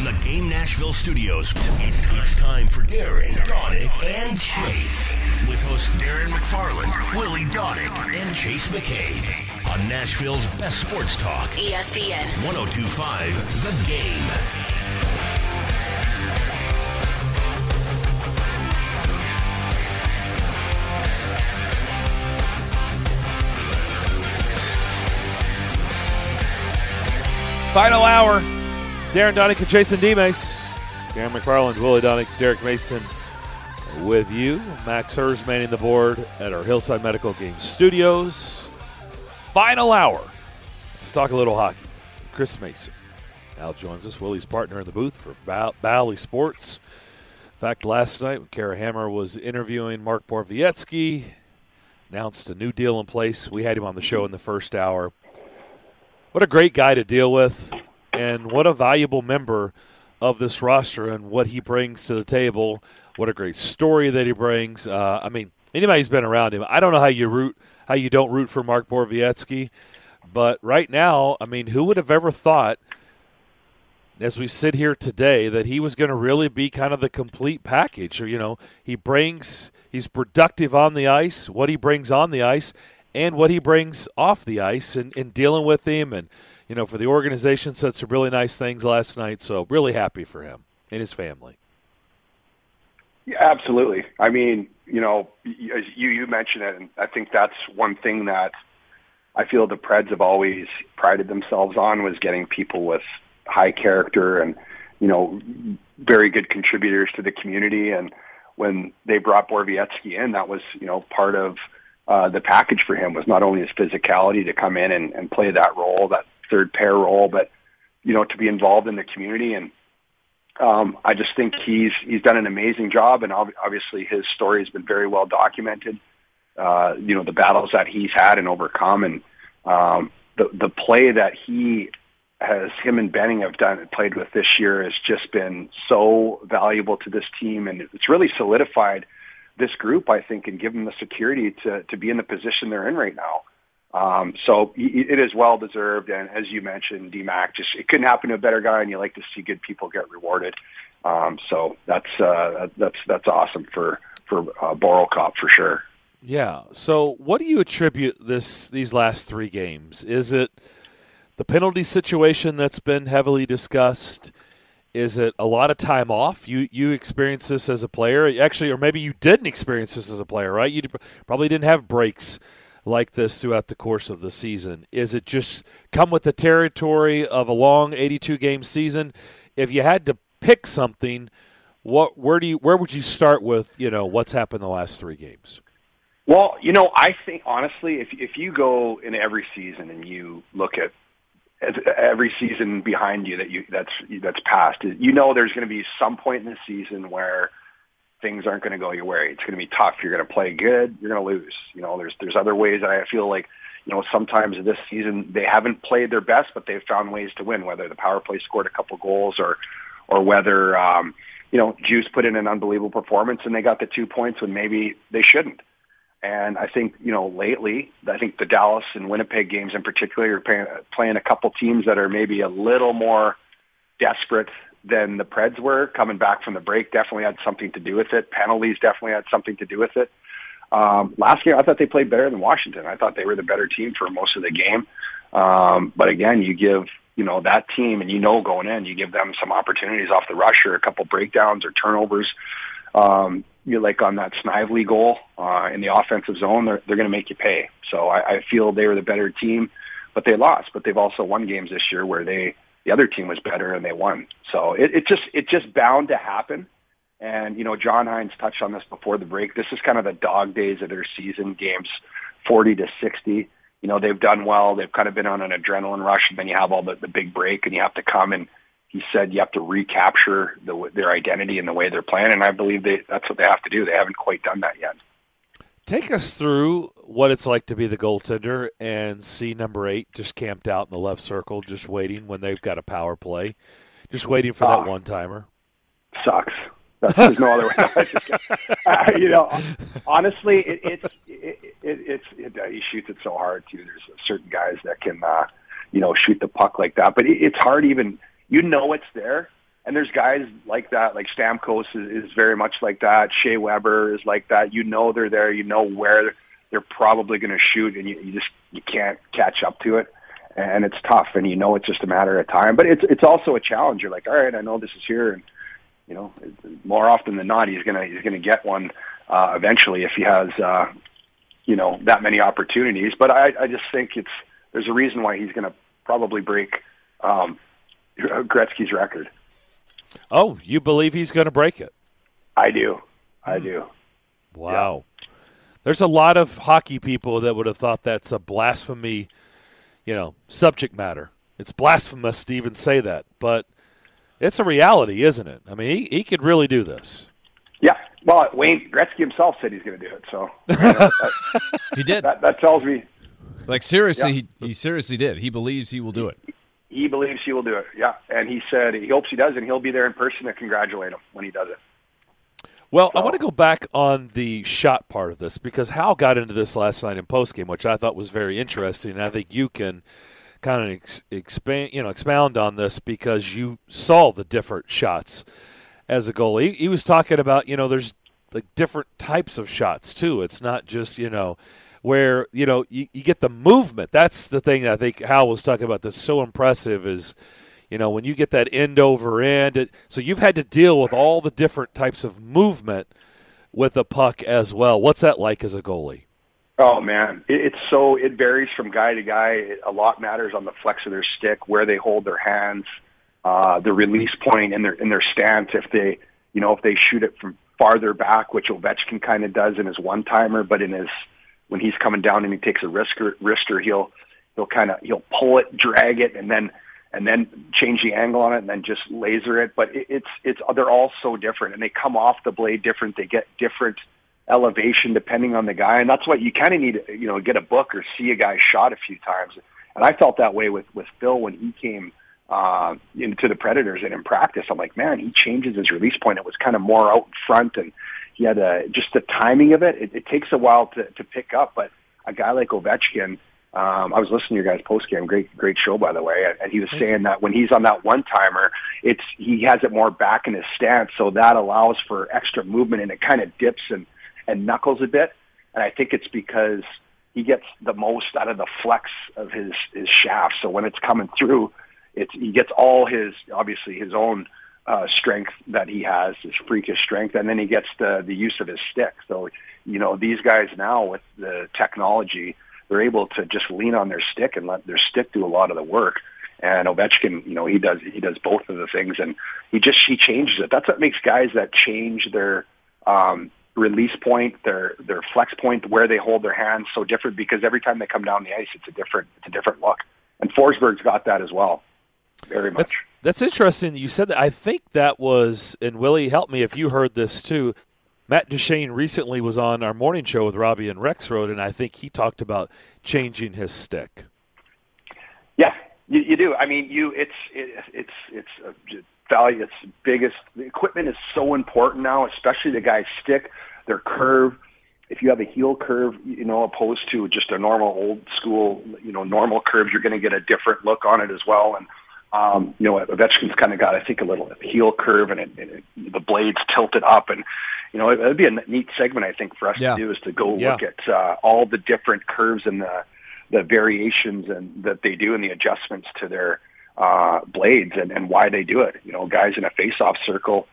From the Game Nashville studios, it's time for Darren, Donick, and Chase. With hosts Darren McFarland, Willie Donick, and Chase McCabe. On Nashville's best sports talk, ESPN 102.5 The Game. Final hour. Darren Donick and Jason DeMace. Darren McFarland, Willie Donick, Derek Mason with you. Max Hers manning the board at our Hillside Medical Game Studios. Final hour. Let's talk a little hockey with Chris Mason. Al joins us, Willie's partner in the booth for Bally Sports. In fact, last night when Kara Hammer was interviewing Mark Borowiecki, announced a new deal in place. We had him on the show in the first hour. What a great guy to deal with, and what a valuable member of this roster and what he brings to the table. What a great story that he brings. I mean, anybody who's been around him, I don't know how you don't root for Mark Borowiecki, but right now, I mean, who would have ever thought, as we sit here today, that he was going to really be kind of the complete package? Or, you know, he's productive on the ice, what he brings on the ice, and what he brings off the ice, and dealing with him. And, you know, for the organization, said some really nice things last night. So really happy for him and his family. Yeah, absolutely. I mean, you know, as you mentioned it, and I think that's one thing that I feel the Preds have always prided themselves on, was getting people with high character and, you know, very good contributors to the community. And when they brought Borowiecki in, that was, you know, part of the package for him, was not only his physicality to come in and play that role, that third pair role, but, you know, to be involved in the community. And I just think he's done an amazing job, and obviously his story has been very well documented. You know, the battles that he's had and overcome, and the play that him and Benning have played with this year has just been so valuable to this team, and it's really solidified this group, I think, and give them the security to be in the position they're in right now. So it is well deserved, and as you mentioned, DMAC, it couldn't happen to a better guy, and you like to see good people get rewarded. So that's awesome for Borokop for sure. Yeah. So what do you attribute these last three games? Is it the penalty situation that's been heavily discussed? Is it a lot of time off? You experienced this as a player, actually, or maybe you didn't experience this as a player, right? You probably didn't have breaks like this throughout the course of the season. Is it just come with the territory of a long 82-game season? If you had to pick something, where would you start with, you know, what's happened the last three games? Well, you know, I think, honestly, if you go in every season and you look at every season behind you that's passed, you know there's going to be some point in the season where things aren't going to go your way. It's going to be tough. You're going to play good, you're going to lose. You know, there's other ways that I feel like, you know, sometimes this season they haven't played their best, but they've found ways to win, whether the power play scored a couple goals or whether you know, Juice put in an unbelievable performance and they got the 2 points when maybe they shouldn't. And I think, you know, lately, I think the Dallas and Winnipeg games in particular are playing a couple teams that are maybe a little more desperate than the Preds were. Coming back from the break definitely had something to do with it. Penalties definitely had something to do with it. Last year, I thought they played better than Washington. I thought they were the better team for most of the game. But again, you give, you know, that team, and you know going in, you give them some opportunities off the rush or a couple breakdowns or turnovers. You like on that Snively goal in the offensive zone, they're going to make you pay. So I feel they were the better team, but they lost. But they've also won games this year where the other team was better and they won. So it's just bound to happen. And, you know, John Hines touched on this before the break. This is kind of the dog days of their season, games 40 to 60. You know, they've done well. They've kind of been on an adrenaline rush, and then you have all the big break, and you have to come and, he said, you have to recapture their identity and the way they're playing, and I believe that's what they have to do. They haven't quite done that yet. Take us through what it's like to be the goaltender and see number 8 just camped out in the left circle, just waiting when they've got a power play, just waiting for that one-timer. Sucks. There's no other way. You know, honestly, he shoots it so hard, too. There's certain guys that can, you know, shoot the puck like that, but it's hard even – you know it's there, And there's guys like that, like Stamkos is very much like that. Shea Weber is like that. They're there. Where they're probably going to shoot, and you can't catch up to it. And it's tough, and it's just a matter of time. But it's also a challenge. You're like, all right, I know this is here, and more often than not, he's gonna get one eventually if he has that many opportunities. But I just think there's a reason why he's going to probably break Gretzky's record. Oh, you believe he's going to break it? I do. Wow. Yeah. There's a lot of hockey people that would have thought that's a blasphemy, subject matter. It's blasphemous to even say that, but it's a reality, isn't it? I mean, he could really do this. Yeah. Well, Wayne Gretzky himself said he's going to do it, so he did. That tells me. Like, seriously, yeah. He seriously did. He believes he will do it. He believes he will do it, yeah. And he said he hopes he does, and he'll be there in person to congratulate him when he does it. Well, I want to go back on the shot part of this because Hal got into this last night in postgame, which I thought was very interesting, and I think you can kind of expound on this because you saw the different shots as a goalie. He was talking about, there's like different types of shots too. It's not just, where, you get the movement. That's the thing that I think Hal was talking about that's so impressive is, when you get that end over end. So you've had to deal with all the different types of movement with a puck as well. What's that like as a goalie? Oh, man. It varies from guy to guy. A lot matters on the flex of their stick, where they hold their hands, the release point in their stance. If they shoot it from farther back, which Ovechkin kind of does in his one-timer, but when he's coming down and he takes a wrister, he'll pull it, drag it, and then change the angle on it, and then just laser it. But they're all so different, and they come off the blade different. They get different elevation depending on the guy, and that's what you kind of need to get a book or see a guy shot a few times. And I felt that way with Phil when he came into the Predators, and in practice, I'm like, man, he changes his release point. It was kind of more out in front, and he had just the timing of it. It takes a while to pick up, but a guy like Ovechkin, I was listening to your guys' postgame, great show, by the way, and he was saying that when he's on that one-timer, he has it more back in his stance, so that allows for extra movement, and it kind of dips and knuckles a bit. And I think it's because he gets the most out of the flex of his shaft. So when it's coming through, he gets all his own strength that he has, his freakish strength, and then he gets the use of his stick. So, these guys now with the technology, they're able to just lean on their stick and let their stick do a lot of the work. And Ovechkin, he does both of the things, and he changes it. That's what makes guys that change their release point, their flex point, where they hold their hands so different, because every time they come down the ice, it's a different look. And Forsberg's got that as well, very much. That's interesting that you said that. I think that was, and Willie, help me if you heard this too, Matt Duchene recently was on our morning show with Robbie and Rexroad, and I think he talked about changing his stick. Yeah, you do. I mean, it's a value. It's biggest. The equipment is so important now, especially the guy's stick, their curve. If you have a heel curve, opposed to just a normal old school, normal curves, you're going to get a different look on it as well. And Ovechkin's kind of got, I think, a little heel curve, and the blades tilted up, and it would be a neat segment, I think, for us to do, is to go look at all the different curves and the variations and that they do and the adjustments to their blades and why they do it. Guys in a face-off circle,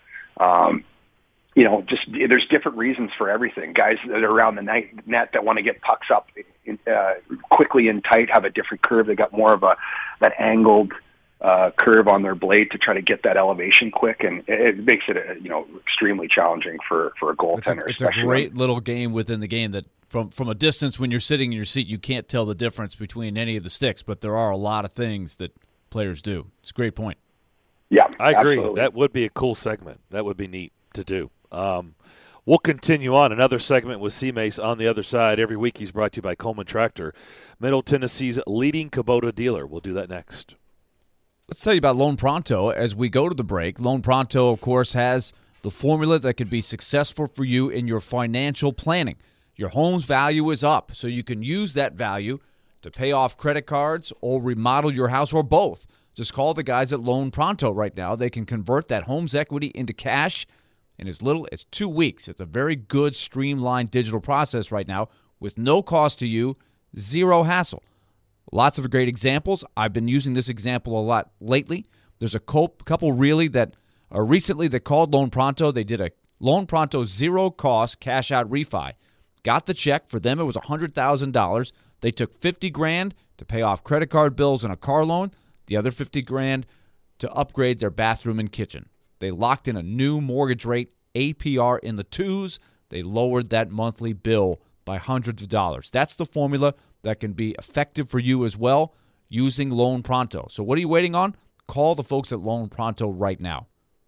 there's different reasons for everything. Guys that are around the net that want to get pucks up quickly and tight have a different curve. They got more of that angled curve on their blade to try to get that elevation quick, and it makes it extremely challenging for a goaltender. It's a great little game within the game that from a distance, when you're sitting in your seat, you can't tell the difference between any of the sticks, but there are a lot of things that players do. It's a great point. Yeah, I agree. Absolutely. That would be a cool segment. That would be neat to do. We'll continue on. Another segment with C-Mace on the other side. Every week he's brought to you by Coleman Tractor, Middle Tennessee's leading Kubota dealer. We'll do that next. Let's tell you about Loan Pronto as we go to the break. Loan Pronto, of course, has the formula that could be successful for you in your financial planning. Your home's value is up, so you can use that value to pay off credit cards or remodel your house, or both. Just call the guys at Loan Pronto right now. They can convert that home's equity into cash in as little as 2 weeks. It's a very good, streamlined digital process right now with no cost to you, zero hassle. Lots of great examples. I've been using this example a lot lately. There's a couple really that recently that called Loan Pronto. They did a Loan Pronto zero-cost cash-out refi. Got the check. For them, it was $100,000. They took $50,000 to pay off credit card bills and a car loan. The other $50,000 to upgrade their bathroom and kitchen. They locked in a new mortgage rate, APR in the 2s. They lowered that monthly bill by hundreds of dollars. That's the formula that can be effective for you as well using Loan Pronto. So what are you waiting on? Call the folks at Loan Pronto right now.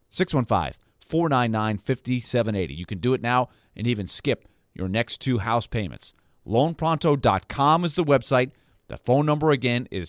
615-499-5780. You can do it now and even skip your next 2 house payments. LoanPronto.com is the website. The phone number again is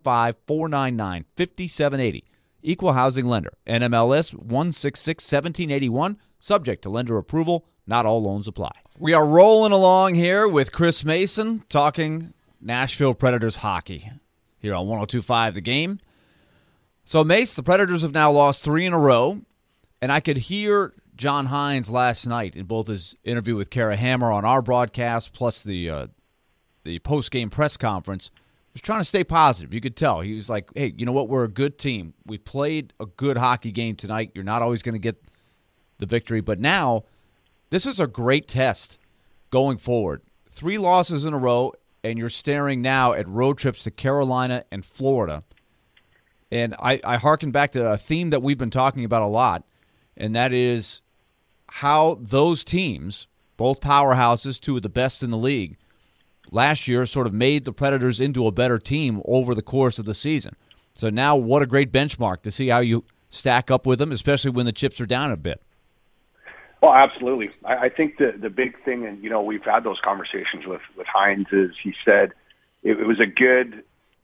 615-499-5780. Equal housing lender. NMLS 166-1781. Subject to lender approval. Not all loans apply. We are rolling along here with Chris Mason talking Nashville Predators hockey here on 102.5 The Game. So, Mace, the Predators have now lost 3 in a row, and I could hear John Hynes last night in both his interview with Kara Hammer on our broadcast plus the post-game press conference. He was trying to stay positive. You could tell. He was like, hey, you know what? We're a good team. We played a good hockey game tonight. You're not always going to get the victory, but now this is a great test going forward. 3 losses in a row, and you're staring now at road trips to Carolina and Florida. And I hearken back to a theme that we've been talking about a lot, and that is how those teams, both powerhouses, 2 of the best in the league, last year sort of made the Predators into a better team over the course of the season. So now what a great benchmark to see how you stack up with them, especially when the chips are down a bit. Well, absolutely. I think the big thing, and, you know, we've had those conversations with Hynes, is he said it was a good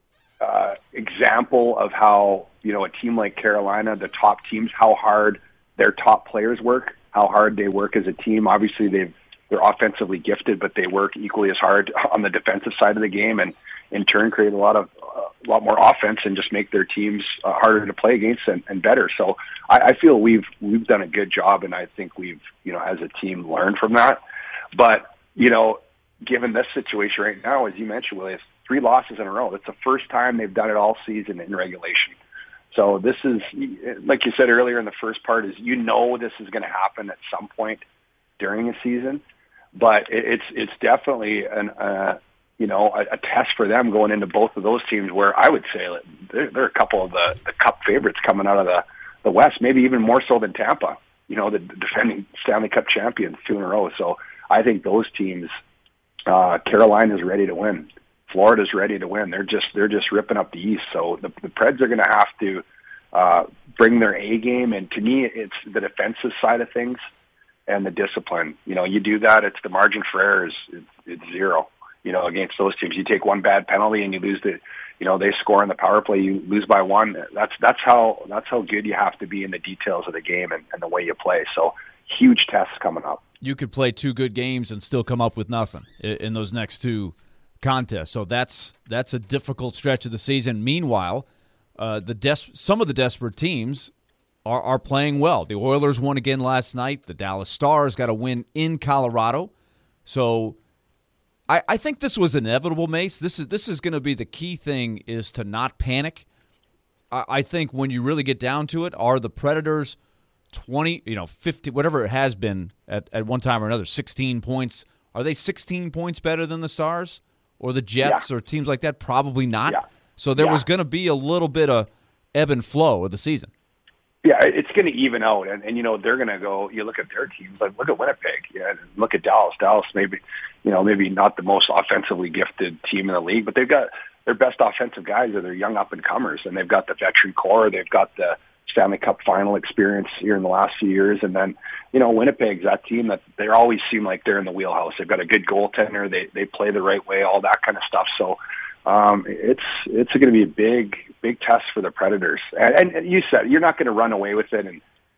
example of how, you know, a team like Carolina, the top teams, how hard their top players work, how hard they work as a team. Obviously, they're offensively gifted, but they work equally as hard on the defensive side of the game, and in turn create a lot more offense and just make their teams harder to play against and better. So I feel we've done a good job, and I think we've, you know, as a team learned from that. But, you know, given this situation right now, as you mentioned, Willie, it's 3 losses in a row. It's the first time they've done it all season in regulation. So this is, like you said earlier in the first part, is, you know, this is going to happen at some point during a season, but it's definitely a test for them going into both of those teams, where I would say they're a couple of the Cup favorites coming out of the West, maybe even more so than Tampa, you know, the defending Stanley Cup champions 2 in a row. So I think those teams, Carolina's ready to win. Florida's ready to win. They're just ripping up the East. So the Preds are going to have to bring their A game, and to me, it's the defensive side of things and the discipline. You know, you do that, it's the margin for error it's 0. You know, against those teams, you take one bad penalty and you lose they score on the power play, you lose by 1. That's how good you have to be in the details of the game and the way you play. So huge tests coming up. You could play 2 good games and still come up with nothing in those next 2 contests. So that's a difficult stretch of the season. Meanwhile, some of the desperate teams are playing well. The Oilers won again last night. The Dallas Stars got a win in Colorado. So I think this was inevitable, Mace. This is going to be the key thing, is to not panic. I think when you really get down to it, are the Predators 20, 50, whatever it has been at one time or another, 16 points. Are they 16 points better than the Stars or the Jets or teams like that? Probably not. Yeah. So there was going to be a little bit of ebb and flow of the season. Yeah, it's going to even out, and they're going to go. You look at their teams, like look at Winnipeg, and look at Dallas. Dallas maybe not the most offensively gifted team in the league, but they've got their best offensive guys are their young up and comers, and they've got the veteran core. They've got the Stanley Cup final experience here in the last few years, and then Winnipeg's that team that they always seem like they're in the wheelhouse. They've got a good goaltender. They play the right way, all that kind of stuff. So it's going to be a big test for the Predators. And you said you're not going to run away with it, and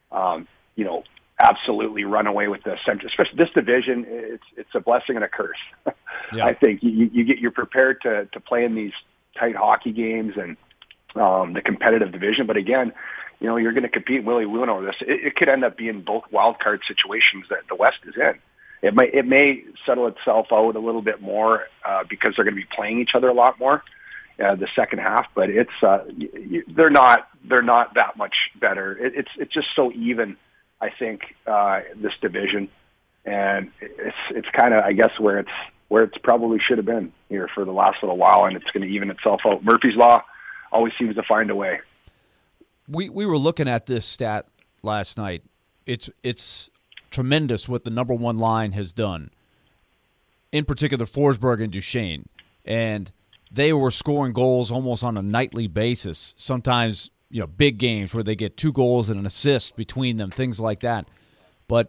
absolutely run away with the Central. Especially this division, it's a blessing and a curse. Yeah. I think you're prepared to play in these tight hockey games, and the competitive division. But again, you're going to compete. Willie Woon over this. It could end up being both wild card situations that the West is in. It may settle itself out a little bit more because they're going to be playing each other a lot more the second half. But it's they're not that much better. It's just so even. I think this division, and it's kind of, I guess, where it's probably should have been here for the last little while, and it's going to even itself out. Murphy's Law always seems to find a way. We were looking at this stat last night. It's tremendous what the number one line has done, in particular Forsberg and Duchesne, and they were scoring goals almost on a nightly basis, sometimes big games where they get 2 goals and an assist between them, things like that. But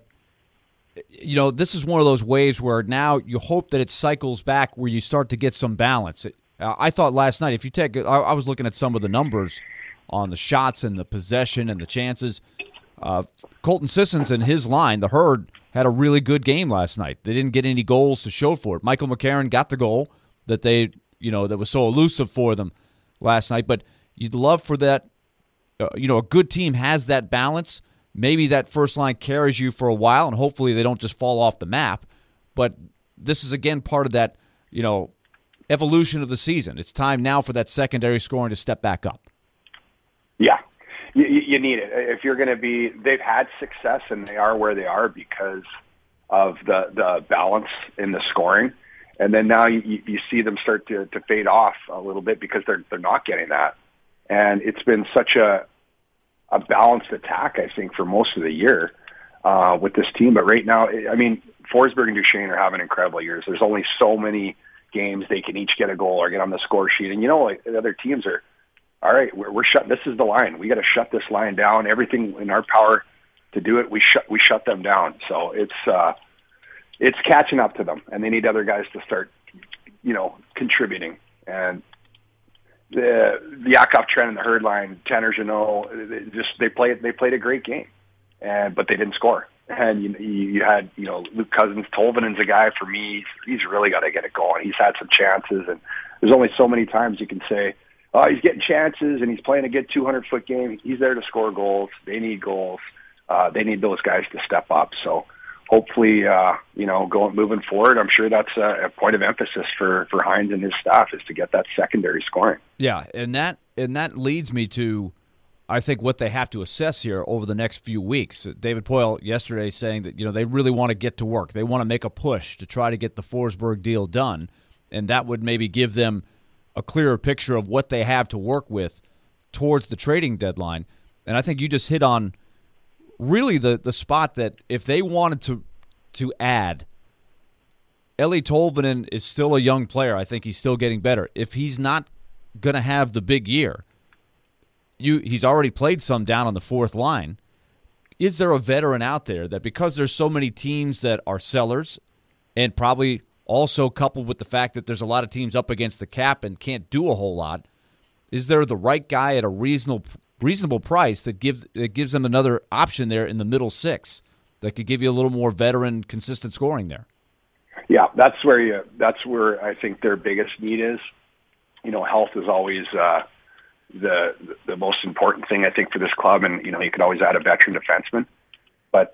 this is one of those waves where now you hope that it cycles back where you start to get some balance. I thought last night, if you take, I was looking at some of the numbers on the shots and the possession and the chances. Colton Sissons and his line, the Herd, had a really good game last night. They didn't get any goals to show for it. Michael McCarron got the goal that that was so elusive for them last night. But you'd love for that, a good team has that balance. Maybe that first line carries you for a while, and hopefully they don't just fall off the map. But this is, again, part of that, evolution of the season. It's time now for that secondary scoring to step back up. Yeah, you need it. If you're going to be, they've had success and they are where they are because of the balance in the scoring. And then now you see them start to fade off a little bit because they're not getting that. And it's been such a balanced attack, I think, for most of the year with this team. But right now, Forsberg and Duchesne are having incredible years. There's only so many games they can each get a goal or get on the score sheet. And the other teams are, all right, we're shut. This is the line. We got to shut this line down. Everything in our power to do it, we shut them down. So it's catching up to them, and they need other guys to start, contributing. And the Yakov Trent and the Herd line, Tanner Jeannot, they played a great game, but they didn't score. And you had Luke Cousins. Tolvanen's a guy for me. He's really got to get it going. He's had some chances, and there's only so many times you can say, oh, he's getting chances and he's playing a good 200-foot game. He's there to score goals. They need goals. They need those guys to step up. So hopefully, moving forward, I'm sure that's a point of emphasis for Hines and his staff is to get that secondary scoring. Yeah, and that leads me to, I think, what they have to assess here over the next few weeks. David Poile yesterday saying that they really want to get to work. They want to make a push to try to get the Forsberg deal done, and that would maybe give them a clearer picture of what they have to work with towards the trading deadline. And I think you just hit on really the spot that if they wanted to add, Eeli Tolvanen is still a young player. I think he's still getting better. If he's not going to have the big year, he's already played some down on the fourth line. Is there a veteran out there that, because there's so many teams that are sellers, and probably also coupled with the fact that there's a lot of teams up against the cap and can't do a whole lot, is there the right guy at a reasonable price that gives them another option there in the middle six that could give you a little more veteran, consistent scoring there? Yeah, that's where I think their biggest need is. Health is always the most important thing, I think, for this club, and you could always add a veteran defenseman, but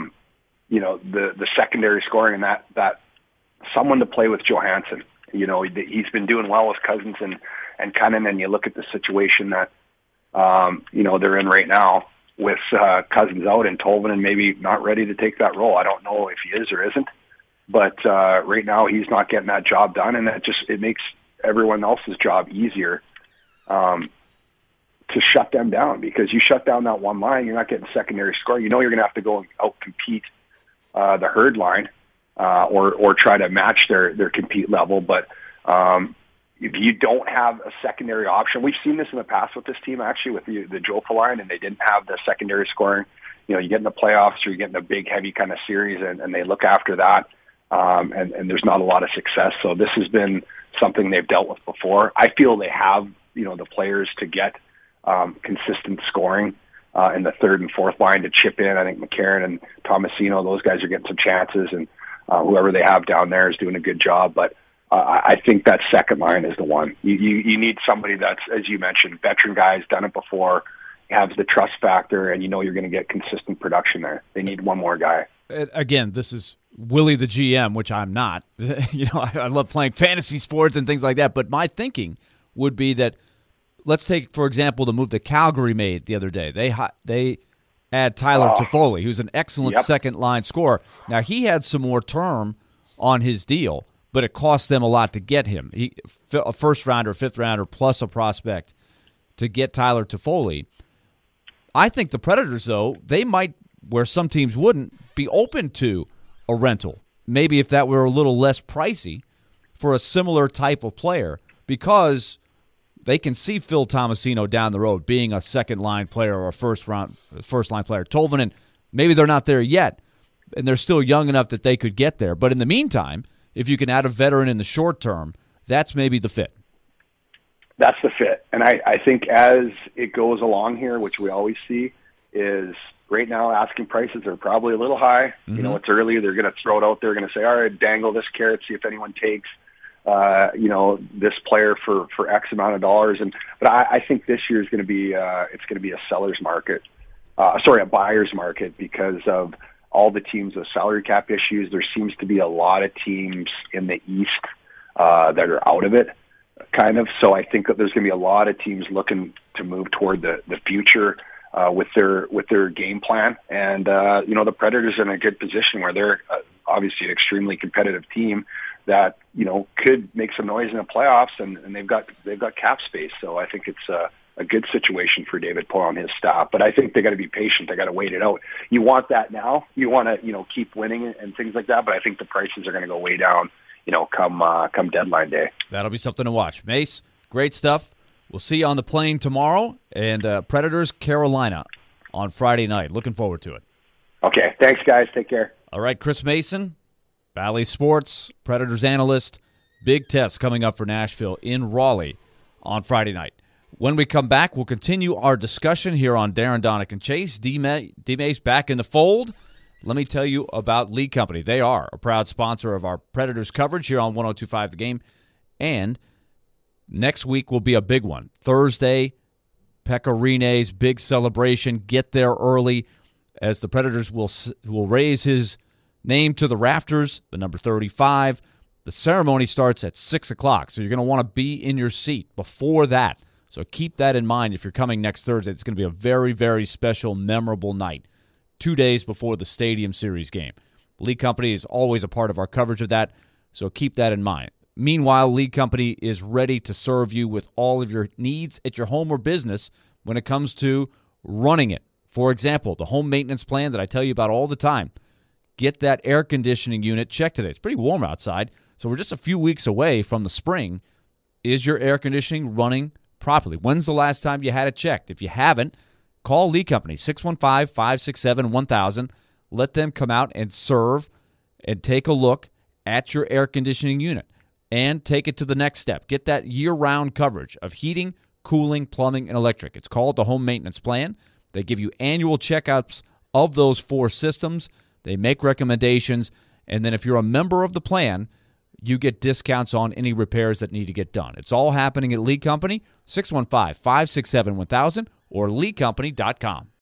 the secondary scoring and that someone to play with Johansson. He's been doing well with Cousins and Cunningham, and you look at the situation that they're in right now with Cousins out and Tolvanen maybe not ready to take that role. I don't know if he is or isn't, but right now he's not getting that job done, and it makes everyone else's job easier to shut them down, because you shut down that one line, you're not getting secondary scoring. You're going to have to go and out-compete the Herd line or try to match their compete level. But if you don't have a secondary option, we've seen this in the past with this team, actually, with the Jopa line, and they didn't have the secondary scoring. You get in the playoffs or you get in a big, heavy kind of series, and they look after that, and there's not a lot of success. So this has been something they've dealt with before. I feel they have, the players to get consistent scoring in the third and fourth line to chip in. I think McCarron and Tomasino, those guys are getting some chances, and whoever they have down there is doing a good job. But I think that second line is the one. You need somebody that's, as you mentioned, veteran guys, done it before, has the trust factor, and you're going to get consistent production there. They need one more guy. Again, this is Willie the GM, which I'm not. I love playing fantasy sports and things like that, but my thinking would be that, let's take, for example, the move that Calgary made the other day. They add Tyler Toffoli, who's an excellent second-line scorer. Now, he had some more term on his deal, but it cost them a lot to get him. A first-rounder, fifth-rounder, plus a prospect to get Tyler Toffoli. I think the Predators, though, they might, where some teams wouldn't, be open to a rental. Maybe if that were a little less pricey for a similar type of player, because they can see Phil Tomasino down the road being a second-line player or a first-line player. Tolvanen, maybe they're not there yet, and they're still young enough that they could get there. But in the meantime, if you can add a veteran in the short term, that's maybe the fit. That's the fit. And I think as it goes along here, which we always see, is right now asking prices are probably a little high. Mm-hmm. It's early. They're going to throw it out there. They're going to say, all right, dangle this carrot, see if anyone takes this player for X amount of dollars. But I think this year is going to be it's going to be a seller's market, a buyer's market, because of all the teams with salary cap issues. There seems to be a lot of teams in the East that are out of it, kind of. So I think that there's going to be a lot of teams looking to move toward the future with their game plan. And the Predators are in a good position where they're obviously an extremely competitive team that could make some noise in the playoffs, and they've got cap space. So I think it's a good situation for David Poile and his staff. But I think they got to be patient. They got to wait it out. You want that now. You want to keep winning and things like that. But I think the prices are going to go way down. Come deadline day. That'll be something to watch. Mace, great stuff. We'll see you on the plane tomorrow, and Predators Carolina on Friday night. Looking forward to it. Okay, thanks, guys. Take care. All right, Chris Mason, Bally Sports, Predators analyst. Big test coming up for Nashville in Raleigh on Friday night. When we come back, we'll continue our discussion here on Darren, Donick, and Chase. D-Mace back in the fold. Let me tell you about League Company. They are a proud sponsor of our Predators coverage here on 102.5 The Game. And next week will be a big one. Thursday, Pekka Rinne's big celebration. Get there early as the Predators will raise his name to the rafters, the number 35. The ceremony starts at 6 o'clock, so you're going to want to be in your seat before that. So keep that in mind if you're coming next Thursday. It's going to be a very, very special, memorable night, 2 days before the Stadium Series game. League Company is always a part of our coverage of that, so keep that in mind. Meanwhile, League Company is ready to serve you with all of your needs at your home or business when it comes to running it. For example, the home maintenance plan that I tell you about all the time. Get that air conditioning unit checked today. It's pretty warm outside, so we're just a few weeks away from the spring. Is your air conditioning running properly? When's the last time you had it checked? If you haven't, call League Company, 615-567-1000. Let them come out and serve and take a look at your air conditioning unit and take it to the next step. Get that year-round coverage of heating, cooling, plumbing, and electric. It's called the Home Maintenance Plan. They give you annual checkups of those 4 systems. They make recommendations, and then if you're a member of the plan, you get discounts on any repairs that need to get done. It's all happening at League Company, 615-567-1000 or leaguecompany.com.